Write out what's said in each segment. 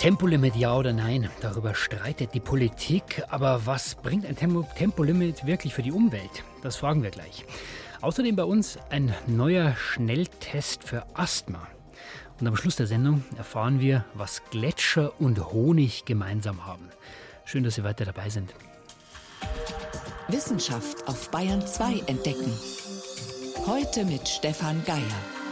Tempolimit ja oder nein, darüber streitet die Politik. Aber was bringt ein Tempolimit wirklich für die Umwelt? Das fragen wir gleich. Außerdem bei uns ein neuer Schnelltest für Asthma. Und am Schluss der Sendung erfahren wir, was Gletscher und Honig gemeinsam haben. Schön, dass Sie weiter dabei sind. Wissenschaft auf Bayern 2 entdecken. Heute mit Stefan Geier.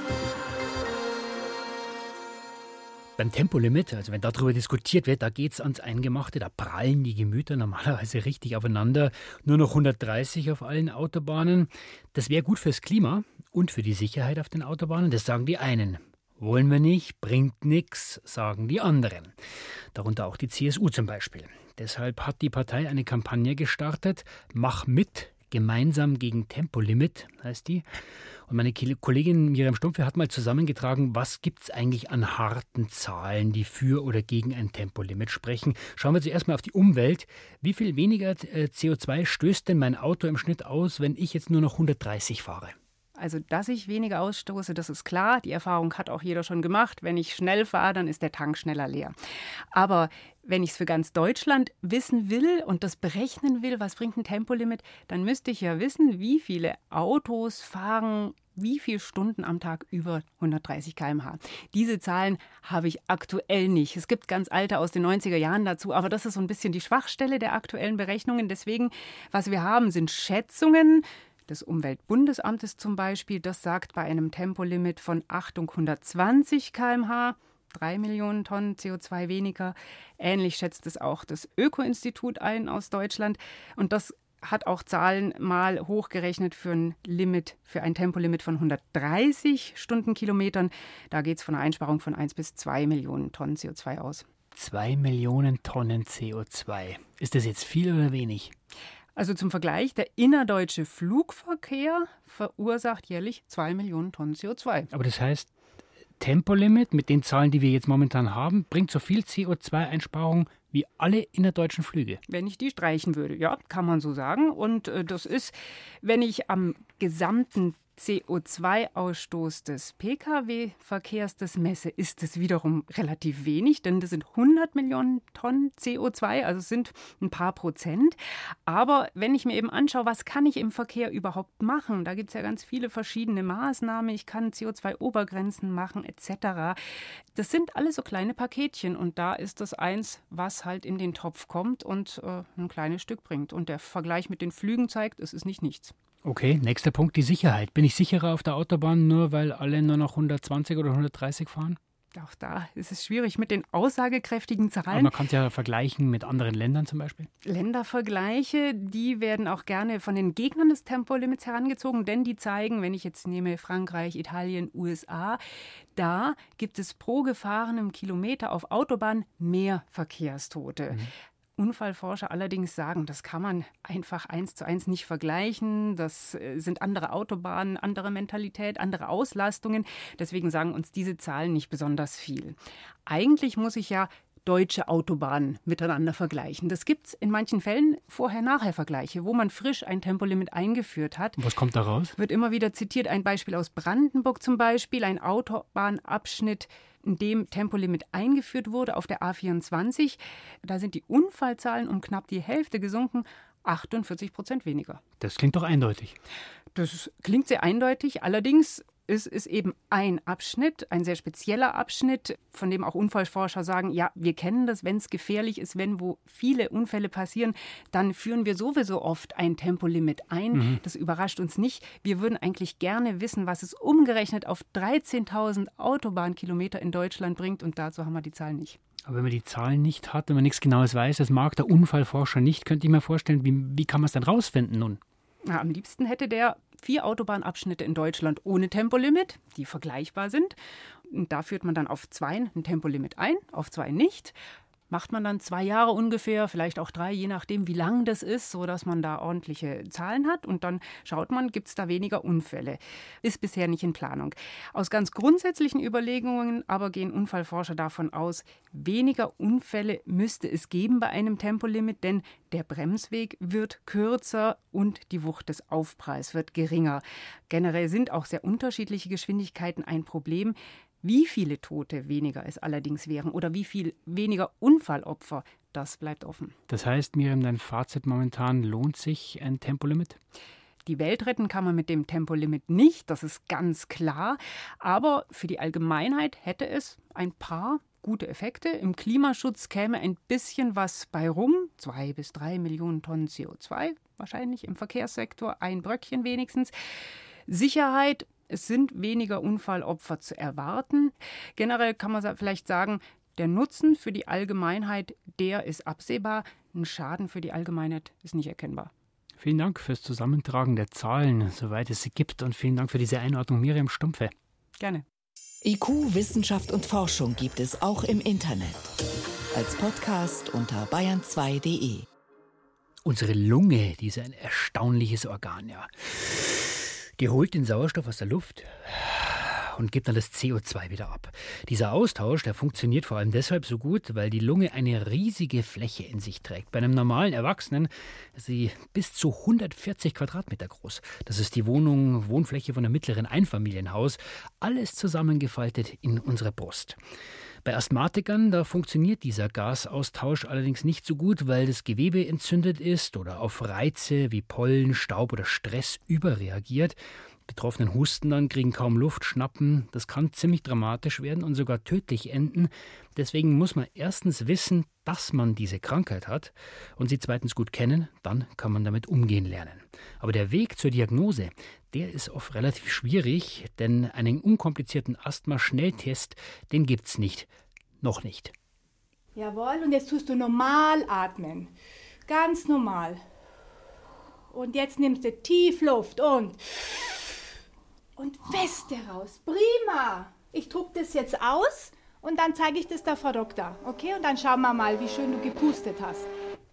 Beim Tempolimit, also wenn darüber diskutiert wird, da geht es ans Eingemachte, da prallen die Gemüter normalerweise richtig aufeinander. Nur noch 130 auf allen Autobahnen. Das wäre gut fürs Klima und für die Sicherheit auf den Autobahnen, das sagen die einen. Wollen wir nicht, bringt nichts, sagen die anderen. Darunter auch die CSU zum Beispiel. Deshalb hat die Partei eine Kampagne gestartet, Mach mit, gemeinsam gegen Tempolimit, heißt die. Und meine Kollegin Miriam Stumpfe hat mal zusammengetragen, was gibt es eigentlich an harten Zahlen, die für oder gegen ein Tempolimit sprechen. Schauen wir zuerst mal auf die Umwelt. Wie viel weniger CO2 stößt denn mein Auto im Schnitt aus, wenn ich jetzt nur noch 130 fahre? Also, dass ich weniger ausstoße, das ist klar. Die Erfahrung hat auch jeder schon gemacht. Wenn ich schnell fahre, dann ist der Tank schneller leer. Aber wenn ich es für ganz Deutschland wissen will und das berechnen will, was bringt ein Tempolimit, dann müsste ich ja wissen, wie viele Autos fahren wie viele Stunden am Tag über 130 km/h. Diese Zahlen habe ich aktuell nicht. Es gibt ganz alte aus den 90er Jahren dazu, aber das ist so ein bisschen die Schwachstelle der aktuellen Berechnungen. Deswegen, was wir haben, sind Schätzungen des Umweltbundesamtes zum Beispiel. Das sagt bei einem Tempolimit von, Achtung, 120 km/h, 3 Millionen Tonnen CO2 weniger. Ähnlich schätzt es auch das Öko-Institut ein aus Deutschland. Und das hat auch Zahlen mal hochgerechnet für ein Tempolimit von 130 Stundenkilometern. Da geht es von einer Einsparung von 1 bis 2 Millionen Tonnen CO2 aus. 2 Millionen Tonnen CO2. Ist das jetzt viel oder wenig? Also zum Vergleich, der innerdeutsche Flugverkehr verursacht jährlich 2 Millionen Tonnen CO2. Aber das heißt, Tempolimit mit den Zahlen, die wir jetzt momentan haben, bringt so viel CO2-Einsparung wie alle innerdeutschen Flüge. Wenn ich die streichen würde, ja, kann man so sagen. Und das ist, wenn ich am gesamten CO2-Ausstoß des Pkw-Verkehrs das messe, ist es wiederum relativ wenig, denn das sind 100 Millionen Tonnen CO2, also es sind ein paar Prozent. Aber wenn ich mir eben anschaue, was kann ich im Verkehr überhaupt machen, da gibt es ja ganz viele verschiedene Maßnahmen, ich kann CO2-Obergrenzen machen etc. Das sind alles so kleine Paketchen und da ist das eins, was halt in den Topf kommt und ein kleines Stück bringt. Und der Vergleich mit den Flügen zeigt, es ist nicht nichts. Okay, nächster Punkt, die Sicherheit. Bin ich sicherer auf der Autobahn, nur weil alle nur noch 120 oder 130 fahren? Auch da ist es schwierig mit den aussagekräftigen Zahlen. Aber man kann es ja vergleichen mit anderen Ländern zum Beispiel. Ländervergleiche, die werden auch gerne von den Gegnern des Tempolimits herangezogen, denn die zeigen, wenn ich jetzt nehme Frankreich, Italien, USA, da gibt es pro gefahrenem Kilometer auf Autobahn mehr Verkehrstote. Unfallforscher allerdings sagen, das kann man einfach 1:1 nicht vergleichen. Das sind andere Autobahnen, andere Mentalität, andere Auslastungen. Deswegen sagen uns diese Zahlen nicht besonders viel. Eigentlich muss ich ja deutsche Autobahnen miteinander vergleichen. Das gibt es in manchen Fällen Vorher-Nachher-Vergleiche, wo man frisch ein Tempolimit eingeführt hat. Was kommt da raus? Wird immer wieder zitiert, ein Beispiel aus Brandenburg zum Beispiel, ein Autobahnabschnitt, in dem Tempolimit eingeführt wurde auf der A24. Da sind die Unfallzahlen um knapp die Hälfte gesunken, 48% weniger. Das klingt doch eindeutig. Das klingt sehr eindeutig, allerdings ist eben ein Abschnitt, ein sehr spezieller Abschnitt, von dem auch Unfallforscher sagen, ja, wir kennen das, wenn es gefährlich ist, wo viele Unfälle passieren, dann führen wir sowieso oft ein Tempolimit ein. Das überrascht uns nicht. Wir würden eigentlich gerne wissen, was es umgerechnet auf 13.000 Autobahnkilometer in Deutschland bringt und dazu haben wir die Zahlen nicht. Aber wenn man die Zahlen nicht hat und man nichts Genaues weiß, das mag der Unfallforscher nicht, könnte ich mir vorstellen, wie kann man es dann rausfinden nun? Ja, am liebsten hätte der 4 Autobahnabschnitte in Deutschland ohne Tempolimit, die vergleichbar sind. Und da führt man dann auf 2 ein Tempolimit ein, auf 2 nicht. Macht man dann 2 Jahre ungefähr, vielleicht auch 3, je nachdem, wie lang das ist, sodass man da ordentliche Zahlen hat. Und dann schaut man, gibt es da weniger Unfälle. Ist bisher nicht in Planung. Aus ganz grundsätzlichen Überlegungen aber gehen Unfallforscher davon aus, weniger Unfälle müsste es geben bei einem Tempolimit, denn der Bremsweg wird kürzer und die Wucht des Aufpralls wird geringer. Generell sind auch sehr unterschiedliche Geschwindigkeiten ein Problem. Wie viele Tote weniger es allerdings wären oder wie viel weniger Unfallopfer, das bleibt offen. Das heißt, Miriam, dein Fazit momentan, lohnt sich ein Tempolimit? Die Welt retten kann man mit dem Tempolimit nicht, das ist ganz klar. Aber für die Allgemeinheit hätte es ein paar gute Effekte. Im Klimaschutz käme ein bisschen was bei rum. 2 bis 3 Millionen Tonnen CO2 wahrscheinlich im Verkehrssektor, ein Bröckchen wenigstens. Sicherheit, es sind weniger Unfallopfer zu erwarten. Generell kann man vielleicht sagen, der Nutzen für die Allgemeinheit, der ist absehbar. Ein Schaden für die Allgemeinheit ist nicht erkennbar. Vielen Dank fürs Zusammentragen der Zahlen, soweit es sie gibt. Und vielen Dank für diese Einordnung, Miriam Stumpfe. Gerne. IQ, Wissenschaft und Forschung gibt es auch im Internet. Als Podcast unter bayern2.de. Unsere Lunge, die ist ein erstaunliches Organ, ja. Die holt den Sauerstoff aus der Luft und gibt dann das CO2 wieder ab. Dieser Austausch, der funktioniert vor allem deshalb so gut, weil die Lunge eine riesige Fläche in sich trägt. Bei einem normalen Erwachsenen ist sie bis zu 140 Quadratmeter groß. Das ist die Wohnfläche von einem mittleren Einfamilienhaus. Alles zusammengefaltet in unserer Brust. Bei Asthmatikern, da funktioniert dieser Gasaustausch allerdings nicht so gut, weil das Gewebe entzündet ist oder auf Reize wie Pollen, Staub oder Stress überreagiert. Betroffenen husten dann, kriegen kaum Luft, schnappen. Das kann ziemlich dramatisch werden und sogar tödlich enden. Deswegen muss man erstens wissen, dass man diese Krankheit hat und sie zweitens gut kennen, dann kann man damit umgehen lernen. Aber der Weg zur Diagnose, der ist oft relativ schwierig, denn einen unkomplizierten Asthma-Schnelltest, den gibt's nicht. Noch nicht. Jawohl, und jetzt tust du normal atmen. Ganz normal. Und jetzt nimmst du tief Luft und feste raus. Prima. Ich druck das jetzt aus und dann zeige ich das der Frau Doktor. Okay, und dann schauen wir mal, wie schön du gepustet hast.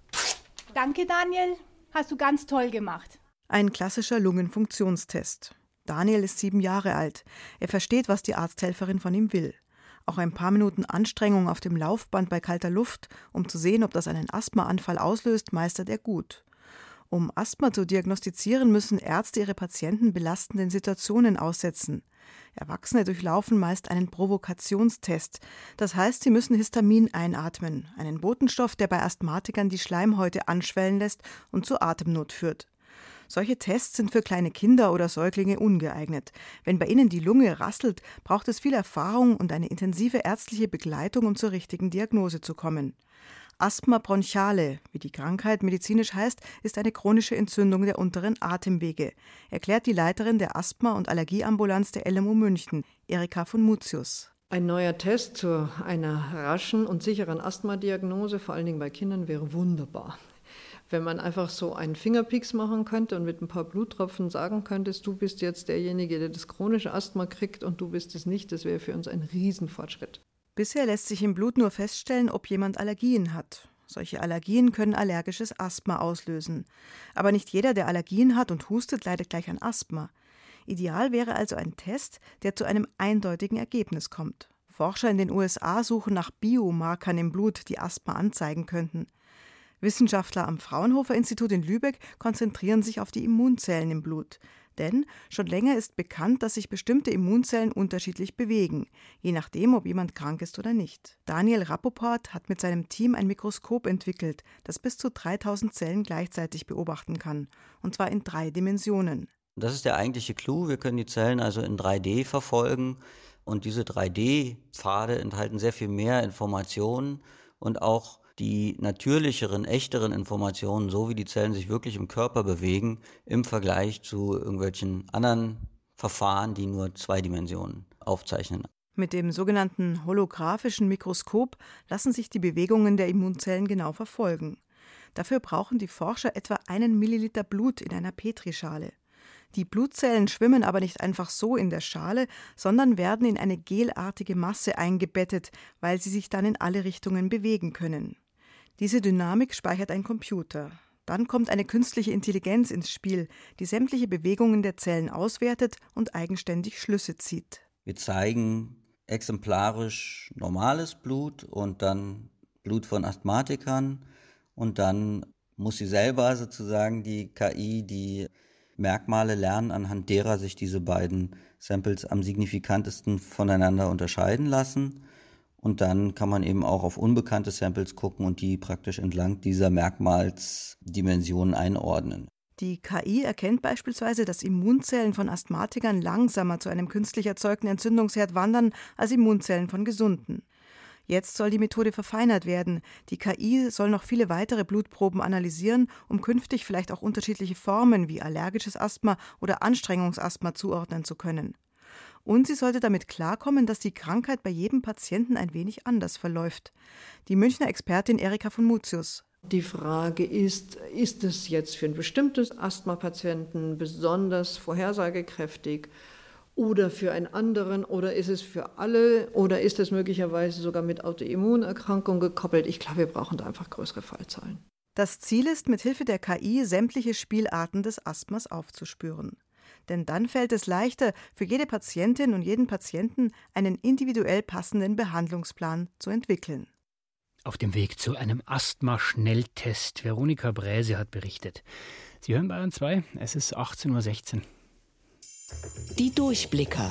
Danke, Daniel. Hast du ganz toll gemacht. Ein klassischer Lungenfunktionstest. Daniel ist 7 Jahre alt. Er versteht, was die Arzthelferin von ihm will. Auch ein paar Minuten Anstrengung auf dem Laufband bei kalter Luft, um zu sehen, ob das einen Asthmaanfall auslöst, meistert er gut. Um Asthma zu diagnostizieren, müssen Ärzte ihre Patienten belastenden Situationen aussetzen. Erwachsene durchlaufen meist einen Provokationstest. Das heißt, sie müssen Histamin einatmen, einen Botenstoff, der bei Asthmatikern die Schleimhäute anschwellen lässt und zu Atemnot führt. Solche Tests sind für kleine Kinder oder Säuglinge ungeeignet. Wenn bei ihnen die Lunge rasselt, braucht es viel Erfahrung und eine intensive ärztliche Begleitung, um zur richtigen Diagnose zu kommen. Asthma bronchiale, wie die Krankheit medizinisch heißt, ist eine chronische Entzündung der unteren Atemwege, erklärt die Leiterin der Asthma- und Allergieambulanz der LMU München, Erika von Mutius. Ein neuer Test zu einer raschen und sicheren Asthma-Diagnose, vor allen Dingen bei Kindern, wäre wunderbar. Wenn man einfach so einen Fingerpieks machen könnte und mit ein paar Bluttropfen sagen könntest, du bist jetzt derjenige, der das chronische Asthma kriegt und du bist es nicht, das wäre für uns ein Riesenfortschritt. Bisher lässt sich im Blut nur feststellen, ob jemand Allergien hat. Solche Allergien können allergisches Asthma auslösen. Aber nicht jeder, der Allergien hat und hustet, leidet gleich an Asthma. Ideal wäre also ein Test, der zu einem eindeutigen Ergebnis kommt. Forscher in den USA suchen nach Biomarkern im Blut, die Asthma anzeigen könnten. Wissenschaftler am Fraunhofer-Institut in Lübeck konzentrieren sich auf die Immunzellen im Blut. Denn schon länger ist bekannt, dass sich bestimmte Immunzellen unterschiedlich bewegen, je nachdem, ob jemand krank ist oder nicht. Daniel Rappoport hat mit seinem Team ein Mikroskop entwickelt, das bis zu 3000 Zellen gleichzeitig beobachten kann, und zwar in 3 Dimensionen. Das ist der eigentliche Clou. Wir können die Zellen also in 3D verfolgen und diese 3D-Pfade enthalten sehr viel mehr Informationen und auch die natürlicheren, echteren Informationen, so wie die Zellen sich wirklich im Körper bewegen, im Vergleich zu irgendwelchen anderen Verfahren, die nur 2 Dimensionen aufzeichnen. Mit dem sogenannten holographischen Mikroskop lassen sich die Bewegungen der Immunzellen genau verfolgen. Dafür brauchen die Forscher etwa 1 Milliliter Blut in einer Petrischale. Die Blutzellen schwimmen aber nicht einfach so in der Schale, sondern werden in eine gelartige Masse eingebettet, weil sie sich dann in alle Richtungen bewegen können. Diese Dynamik speichert ein Computer. Dann kommt eine künstliche Intelligenz ins Spiel, die sämtliche Bewegungen der Zellen auswertet und eigenständig Schlüsse zieht. Wir zeigen exemplarisch normales Blut und dann Blut von Asthmatikern und dann muss sie selber sozusagen die KI die Merkmale lernen, anhand derer sich diese beiden Samples am signifikantesten voneinander unterscheiden lassen. Und dann kann man eben auch auf unbekannte Samples gucken und die praktisch entlang dieser Merkmalsdimensionen einordnen. Die KI erkennt beispielsweise, dass Immunzellen von Asthmatikern langsamer zu einem künstlich erzeugten Entzündungsherd wandern als Immunzellen von Gesunden. Jetzt soll die Methode verfeinert werden. Die KI soll noch viele weitere Blutproben analysieren, um künftig vielleicht auch unterschiedliche Formen wie allergisches Asthma oder Anstrengungsasthma zuordnen zu können. Und sie sollte damit klarkommen, dass die Krankheit bei jedem Patienten ein wenig anders verläuft. Die Münchner Expertin Erika von Mutius. Die Frage ist es jetzt für ein bestimmtes Asthmapatienten besonders vorhersagekräftig oder für einen anderen oder ist es für alle oder ist es möglicherweise sogar mit Autoimmunerkrankung gekoppelt? Ich glaube, wir brauchen da einfach größere Fallzahlen. Das Ziel ist, mit Hilfe der KI sämtliche Spielarten des Asthmas aufzuspüren. Denn dann fällt es leichter, für jede Patientin und jeden Patienten einen individuell passenden Behandlungsplan zu entwickeln. Auf dem Weg zu einem Asthma-Schnelltest. Veronika Bräse hat berichtet. Sie hören Bayern 2, es ist 18:16 Uhr. Die Durchblicker.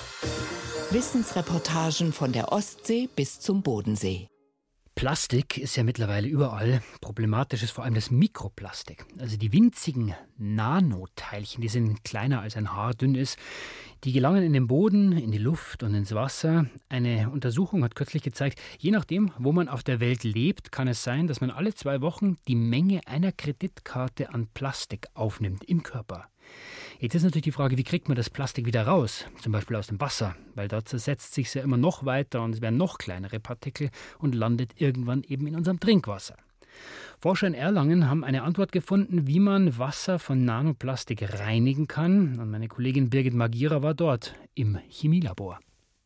Wissensreportagen von der Ostsee bis zum Bodensee. Plastik ist ja mittlerweile überall. Problematisch ist vor allem das Mikroplastik. Also die winzigen Nanoteilchen, die sind kleiner als ein Haar dünn ist, die gelangen in den Boden, in die Luft und ins Wasser. Eine Untersuchung hat kürzlich gezeigt, je nachdem, wo man auf der Welt lebt, kann es sein, dass man alle 2 Wochen die Menge einer Kreditkarte an Plastik aufnimmt im Körper. Jetzt ist natürlich die Frage, wie kriegt man das Plastik wieder raus? Zum Beispiel aus dem Wasser, weil dort zersetzt sich ja immer noch weiter und es werden noch kleinere Partikel und landet irgendwann eben in unserem Trinkwasser. Forscher in Erlangen haben eine Antwort gefunden, wie man Wasser von Nanoplastik reinigen kann. Und meine Kollegin Birgit Magira war dort im Chemielabor.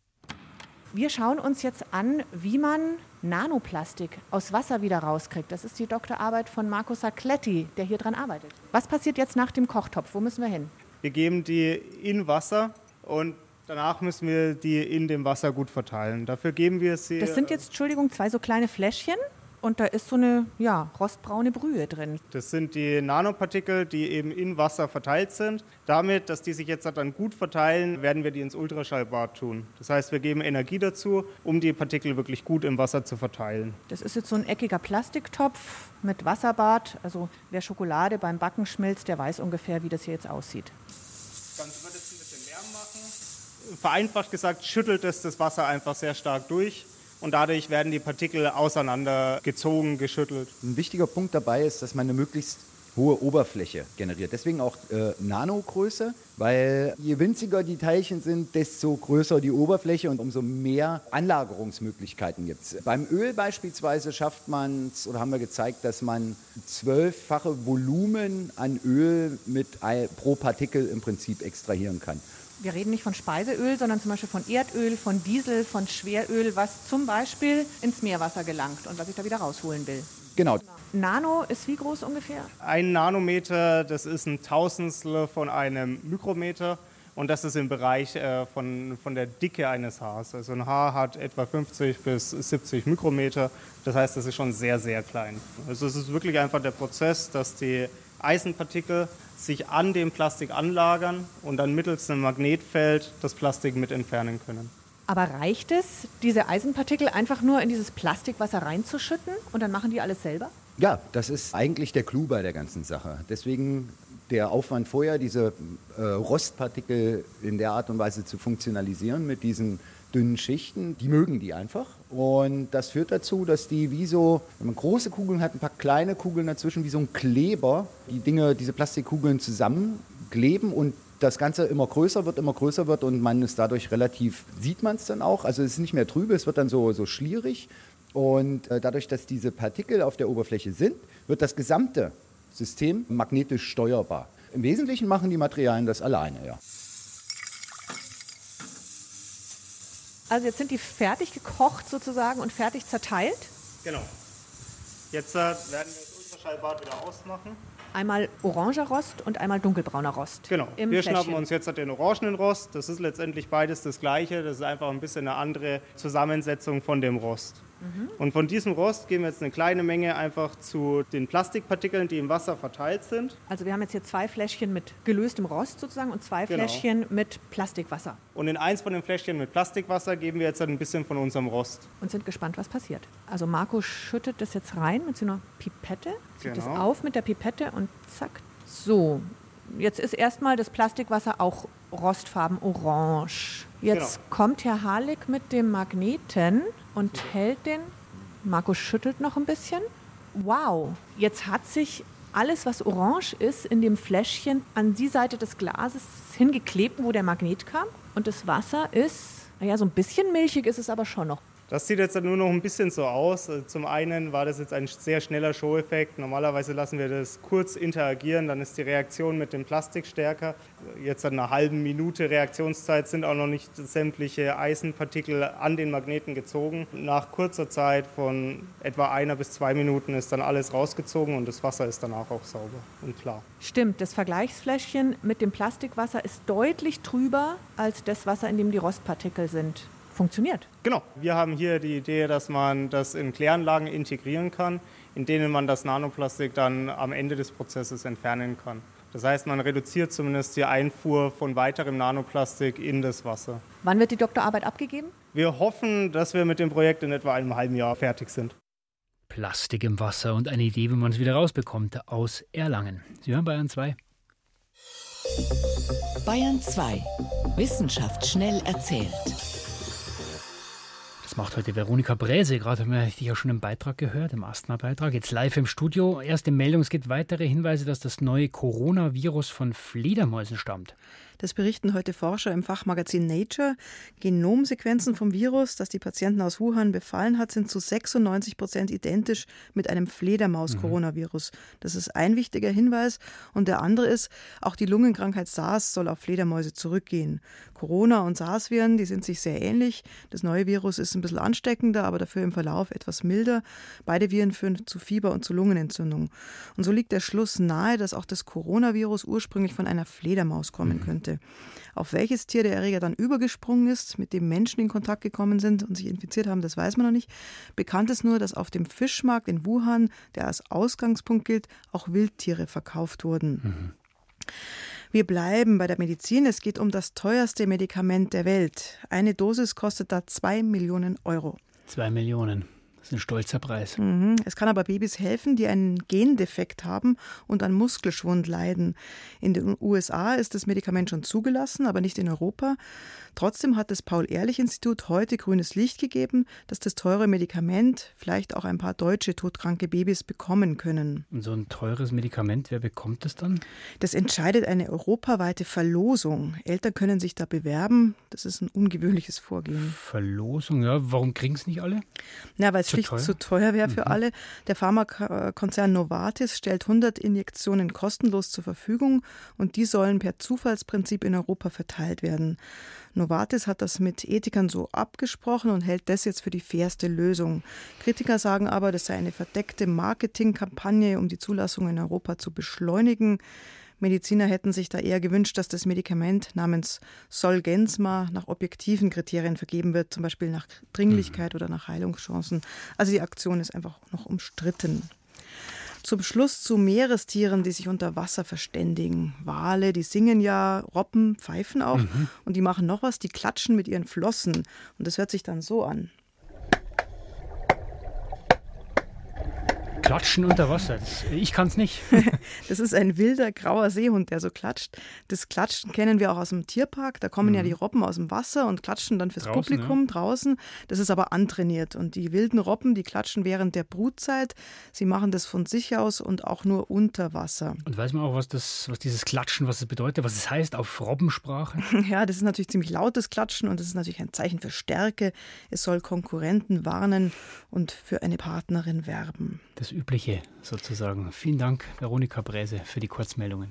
Wir schauen uns jetzt an, wie man Nanoplastik aus Wasser wieder rauskriegt. Das ist die Doktorarbeit von Marco Sacletti, der hier dran arbeitet. Was passiert jetzt nach dem Kochtopf? Wo müssen wir hin? Wir geben die in Wasser und danach müssen wir die in dem Wasser gut verteilen. Dafür geben wir sie... Das sind jetzt, 2 so kleine Fläschchen. Und da ist so eine rostbraune Brühe drin. Das sind die Nanopartikel, die eben in Wasser verteilt sind. Damit, dass die sich jetzt dann gut verteilen, werden wir die ins Ultraschallbad tun. Das heißt, wir geben Energie dazu, um die Partikel wirklich gut im Wasser zu verteilen. Das ist jetzt so ein eckiger Plastiktopf mit Wasserbad. Also wer Schokolade beim Backen schmilzt, der weiß ungefähr, wie das hier jetzt aussieht. Das Ganze wird jetzt ein bisschen Lärm machen. Vereinfacht gesagt schüttelt es das Wasser einfach sehr stark durch. Und dadurch werden die Partikel auseinandergezogen, geschüttelt. Ein wichtiger Punkt dabei ist, dass man eine möglichst hohe Oberfläche generiert. Deswegen auch Nanogröße, weil je winziger die Teilchen sind, desto größer die Oberfläche und umso mehr Anlagerungsmöglichkeiten gibt es. Beim Öl beispielsweise schafft man es, oder haben wir gezeigt, dass man 12-fache Volumen an Öl pro Partikel im Prinzip extrahieren kann. Wir reden nicht von Speiseöl, sondern zum Beispiel von Erdöl, von Diesel, von Schweröl, was zum Beispiel ins Meerwasser gelangt und was ich da wieder rausholen will. Genau. Nano ist wie groß ungefähr? 1 Nanometer, das ist ein Tausendstel von einem Mikrometer. Und das ist im Bereich von der Dicke eines Haars. Also ein Haar hat etwa 50 bis 70 Mikrometer. Das heißt, das ist schon sehr, sehr klein. Also es ist wirklich einfach der Prozess, dass die Eisenpartikel sich an dem Plastik anlagern und dann mittels einem Magnetfeld das Plastik mit entfernen können. Aber reicht es, diese Eisenpartikel einfach nur in dieses Plastikwasser reinzuschütten und dann machen die alles selber? Ja, das ist eigentlich der Clou bei der ganzen Sache. Deswegen der Aufwand vorher, diese Rostpartikel in der Art und Weise zu funktionalisieren mit diesen dünnen Schichten, die mögen die einfach. Und das führt dazu, dass die wie so, wenn man große Kugeln hat, ein paar kleine Kugeln dazwischen, wie so ein Kleber, diese Plastikkugeln zusammenkleben und das Ganze immer größer wird und man ist dadurch sieht man es dann auch, also es ist nicht mehr trübe, es wird dann so schlierig und dadurch, dass diese Partikel auf der Oberfläche sind, wird das gesamte System magnetisch steuerbar. Im Wesentlichen machen die Materialien das alleine, ja. Also jetzt sind die fertig gekocht sozusagen und fertig zerteilt? Genau. Jetzt werden wir das Ultraschallbad wieder ausmachen. Einmal oranger Rost und einmal dunkelbrauner Rost. Genau. Wir schnappen uns jetzt den orangenen Rost. Das ist letztendlich beides das Gleiche. Das ist einfach ein bisschen eine andere Zusammensetzung von dem Rost. Und von diesem Rost geben wir jetzt eine kleine Menge einfach zu den Plastikpartikeln, die im Wasser verteilt sind. Also wir haben jetzt hier 2 Fläschchen mit gelöstem Rost sozusagen und 2 Fläschchen mit Plastikwasser. Und in eins von den Fläschchen mit Plastikwasser geben wir jetzt ein bisschen von unserem Rost. Und sind gespannt, was passiert. Also Marco schüttet das jetzt rein mit so einer Pipette, zieht das auf mit der Pipette und zack. So, jetzt ist erstmal das Plastikwasser auch rostfarben orange. Jetzt kommt Herr Harlik mit dem Magneten und hält den. Marco schüttelt noch ein bisschen. Wow, jetzt hat sich alles, was orange ist, in dem Fläschchen an die Seite des Glases hingeklebt, wo der Magnet kam. Und das Wasser ist, naja, so ein bisschen milchig ist es aber schon noch. Das sieht jetzt nur noch ein bisschen so aus. Zum einen war das jetzt ein sehr schneller Show-Effekt. Normalerweise lassen wir das kurz interagieren, dann ist die Reaktion mit dem Plastik stärker. Jetzt an einer halben Minute Reaktionszeit sind auch noch nicht sämtliche Eisenpartikel an den Magneten gezogen. Nach kurzer Zeit von etwa 1 bis 2 Minuten ist dann alles rausgezogen und das Wasser ist danach auch sauber und klar. Stimmt, das Vergleichsfläschchen mit dem Plastikwasser ist deutlich trüber als das Wasser, in dem die Rostpartikel sind. Funktioniert. Genau. Wir haben hier die Idee, dass man das in Kläranlagen integrieren kann, in denen man das Nanoplastik dann am Ende des Prozesses entfernen kann. Das heißt, man reduziert zumindest die Einfuhr von weiterem Nanoplastik in das Wasser. Wann wird die Doktorarbeit abgegeben? Wir hoffen, dass wir mit dem Projekt in etwa einem halben Jahr fertig sind. Plastik im Wasser und eine Idee, wie man es wieder rausbekommt, aus Erlangen. Sie hören Bayern 2. Bayern 2. Wissenschaft schnell erzählt. Das macht heute Veronika Bräse, gerade haben wir dich ja schon im Beitrag gehört, im Asthma-Beitrag, jetzt live im Studio. Erste Meldung, es gibt weitere Hinweise, dass das neue Coronavirus von Fledermäusen stammt. Das berichten heute Forscher im Fachmagazin Nature. Genomsequenzen vom Virus, das die Patienten aus Wuhan befallen hat, sind zu 96% identisch mit einem Fledermaus-Coronavirus. Das ist ein wichtiger Hinweis. Und der andere ist, auch die Lungenkrankheit SARS soll auf Fledermäuse zurückgehen. Corona- und SARS-Viren, die sind sich sehr ähnlich. Das neue Virus ist ein bisschen ansteckender, aber dafür im Verlauf etwas milder. Beide Viren führen zu Fieber und zu Lungenentzündung. Und so liegt der Schluss nahe, dass auch das Coronavirus ursprünglich von einer Fledermaus kommen könnte. Auf welches Tier der Erreger dann übergesprungen ist, mit dem Menschen in Kontakt gekommen sind und sich infiziert haben, das weiß man noch nicht. Bekannt ist nur, dass auf dem Fischmarkt in Wuhan, der als Ausgangspunkt gilt, auch Wildtiere verkauft wurden. Wir bleiben bei der Medizin. Es geht um das teuerste Medikament der Welt. Eine Dosis kostet da 2 Millionen Euro. 2 Millionen. Das ist ein stolzer Preis. Es kann aber Babys helfen, die einen Gendefekt haben und an Muskelschwund leiden. In den USA ist das Medikament schon zugelassen, aber nicht in Europa. Trotzdem hat das Paul-Ehrlich-Institut heute grünes Licht gegeben, dass das teure Medikament vielleicht auch ein paar deutsche todkranke Babys bekommen können. Und so ein teures Medikament, wer bekommt das dann? Das entscheidet eine europaweite Verlosung. Eltern können sich da bewerben. Das ist ein ungewöhnliches Vorgehen. Verlosung, ja. Warum kriegen es nicht alle? Ja, weil es schlicht zu teuer wäre für alle. Der Pharmakonzern Novartis stellt 100 Injektionen kostenlos zur Verfügung und die sollen per Zufallsprinzip in Europa verteilt werden. Novartis hat das mit Ethikern so abgesprochen und hält das jetzt für die fairste Lösung. Kritiker sagen aber, das sei eine verdeckte Marketingkampagne, um die Zulassung in Europa zu beschleunigen. Mediziner hätten sich da eher gewünscht, dass das Medikament namens Zolgensma nach objektiven Kriterien vergeben wird, zum Beispiel nach Dringlichkeit oder nach Heilungschancen. Also die Aktion ist einfach noch umstritten. Zum Schluss zu Meerestieren, die sich unter Wasser verständigen. Wale, die singen ja, Robben pfeifen auch und die machen noch was, die klatschen mit ihren Flossen und das hört sich dann so an. Klatschen unter Wasser, ich kann es nicht. Das ist ein wilder, grauer Seehund, der so klatscht. Das Klatschen kennen wir auch aus dem Tierpark. Da kommen ja die Robben aus dem Wasser und klatschen dann fürs draußen, Publikum draußen. Das ist aber antrainiert. Und die wilden Robben, die klatschen während der Brutzeit. Sie machen das von sich aus und auch nur unter Wasser. Und weiß man auch, was dieses Klatschen, was es bedeutet, was es heißt auf Robbensprache? Ja, das ist natürlich ziemlich lautes Klatschen und das ist natürlich ein Zeichen für Stärke. Es soll Konkurrenten warnen und für eine Partnerin werben. Das Übliche sozusagen. Vielen Dank, Veronika Bräse, für die Kurzmeldungen.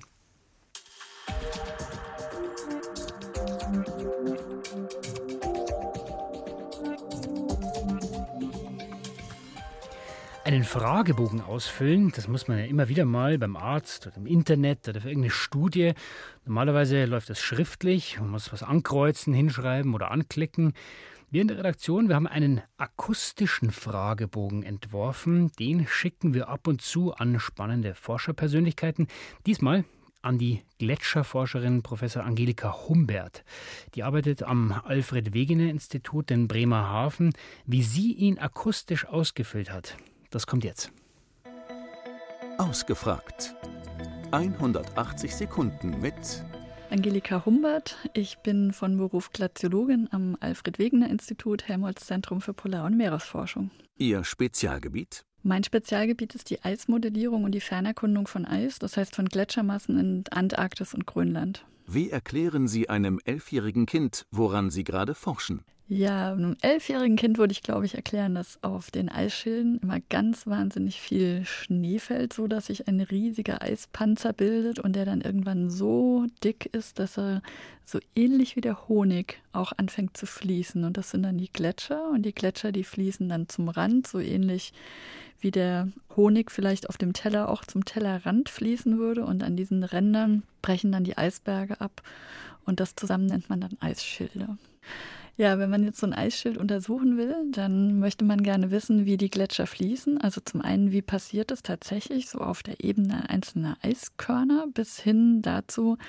Einen Fragebogen ausfüllen, das muss man ja immer wieder mal beim Arzt oder im Internet oder für irgendeine Studie. Normalerweise läuft das schriftlich, man muss was ankreuzen, hinschreiben oder anklicken. Wir in der Redaktion, wir haben einen akustischen Fragebogen entworfen. Den schicken wir ab und zu an spannende Forscherpersönlichkeiten. Diesmal an die Gletscherforscherin Professor Angelika Humbert. Die arbeitet am Alfred-Wegener-Institut in Bremerhaven. Wie sie ihn akustisch ausgefüllt hat, das kommt jetzt. Ausgefragt. 180 Sekunden mit Angelika Humbert. Ich bin von Beruf Glaziologin am Alfred-Wegener-Institut Helmholtz-Zentrum für Polar- und Meeresforschung. Ihr Spezialgebiet? Mein Spezialgebiet ist die Eismodellierung und die Fernerkundung von Eis, das heißt von Gletschermassen in Antarktis und Grönland. Wie erklären Sie einem 11-jährigen Kind, woran Sie gerade forschen? Ja, einem 11-jährigen Kind würde ich, glaube ich, erklären, dass auf den Eisschilden immer ganz wahnsinnig viel Schnee fällt, so dass sich ein riesiger Eispanzer bildet und der dann irgendwann so dick ist, dass er so ähnlich wie der Honig auch anfängt zu fließen. Und das sind dann die Gletscher und die Gletscher, die fließen dann zum Rand, so ähnlich wie der Honig vielleicht auf dem Teller auch zum Tellerrand fließen würde. Und an diesen Rändern brechen dann die Eisberge ab und das zusammen nennt man dann Eisschilde. Ja, wenn man jetzt so ein Eisschild untersuchen will, dann möchte man gerne wissen, wie die Gletscher fließen. Also zum einen, wie passiert es tatsächlich so auf der Ebene einzelner Eiskörner bis hin dazu,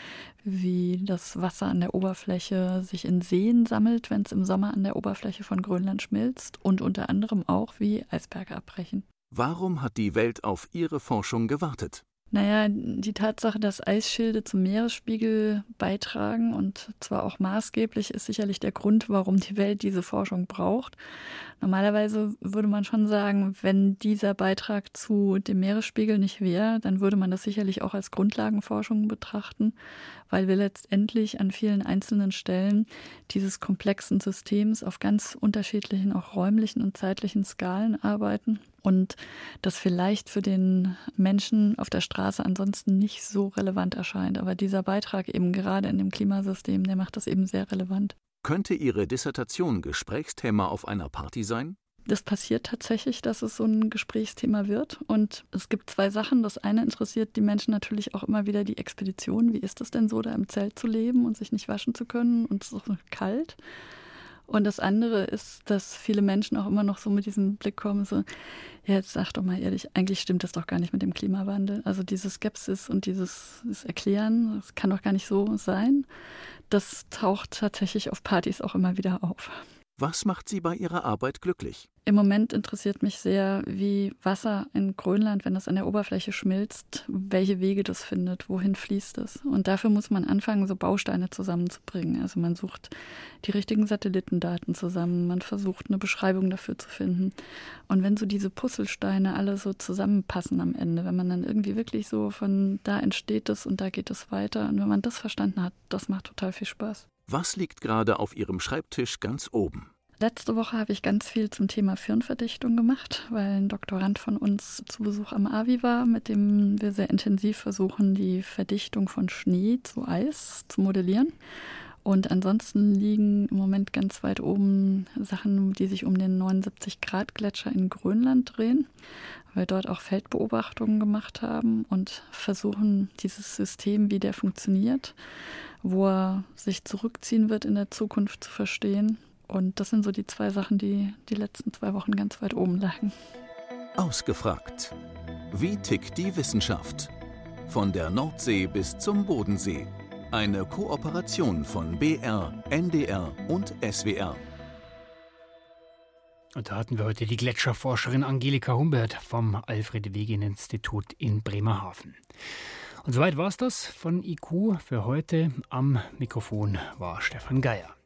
wie das Wasser an der Oberfläche sich in Seen sammelt, wenn es im Sommer an der Oberfläche von Grönland schmilzt und unter anderem auch, wie Eisberge abbrechen. Warum hat die Welt auf Ihre Forschung gewartet? Naja, die Tatsache, dass Eisschilde zum Meeresspiegel beitragen und zwar auch maßgeblich, ist sicherlich der Grund, warum die Welt diese Forschung braucht. Normalerweise würde man schon sagen, wenn dieser Beitrag zu dem Meeresspiegel nicht wäre, dann würde man das sicherlich auch als Grundlagenforschung betrachten, weil wir letztendlich an vielen einzelnen Stellen dieses komplexen Systems auf ganz unterschiedlichen, auch räumlichen und zeitlichen Skalen arbeiten. Und das vielleicht für den Menschen auf der Straße ansonsten nicht so relevant erscheint. Aber dieser Beitrag eben gerade in dem Klimasystem, der macht das eben sehr relevant. Könnte Ihre Dissertation Gesprächsthema auf einer Party sein? Das passiert tatsächlich, dass es so ein Gesprächsthema wird. Und es gibt zwei Sachen. Das eine interessiert die Menschen natürlich auch immer wieder die Expedition. Wie ist es denn so, da im Zelt zu leben und sich nicht waschen zu können und es ist so kalt? Und das andere ist, dass viele Menschen auch immer noch so mit diesem Blick kommen, so, ja, jetzt sag doch mal ehrlich, eigentlich stimmt das doch gar nicht mit dem Klimawandel. Also diese Skepsis und dieses Erklären, das kann doch gar nicht so sein. Das taucht tatsächlich auf Partys auch immer wieder auf. Was macht Sie bei Ihrer Arbeit glücklich? Im Moment interessiert mich sehr, wie Wasser in Grönland, wenn das an der Oberfläche schmilzt, welche Wege das findet, wohin fließt es. Und dafür muss man anfangen, so Bausteine zusammenzubringen. Also man sucht die richtigen Satellitendaten zusammen, man versucht eine Beschreibung dafür zu finden. Und wenn so diese Puzzlesteine alle so zusammenpassen am Ende, wenn man dann irgendwie wirklich so von da entsteht es und da geht es weiter. Und wenn man das verstanden hat, das macht total viel Spaß. Was liegt gerade auf Ihrem Schreibtisch ganz oben? Letzte Woche habe ich ganz viel zum Thema Firnverdichtung gemacht, weil ein Doktorand von uns zu Besuch am AVI war, mit dem wir sehr intensiv versuchen, die Verdichtung von Schnee zu Eis zu modellieren. Und ansonsten liegen im Moment ganz weit oben Sachen, die sich um den 79-Grad-Gletscher in Grönland drehen, weil wir dort auch Feldbeobachtungen gemacht haben und versuchen, dieses System, wie der funktioniert, wo er sich zurückziehen wird in der Zukunft, zu verstehen. Und das sind so die zwei Sachen, die die letzten 2 Wochen ganz weit oben lagen. Ausgefragt. Wie tickt die Wissenschaft? Von der Nordsee bis zum Bodensee. Eine Kooperation von BR, NDR und SWR. Und da hatten wir heute die Gletscherforscherin Angelika Humbert vom Alfred-Wegener-Institut in Bremerhaven. Und soweit war es das von IQ für heute. Am Mikrofon war Stefan Geier.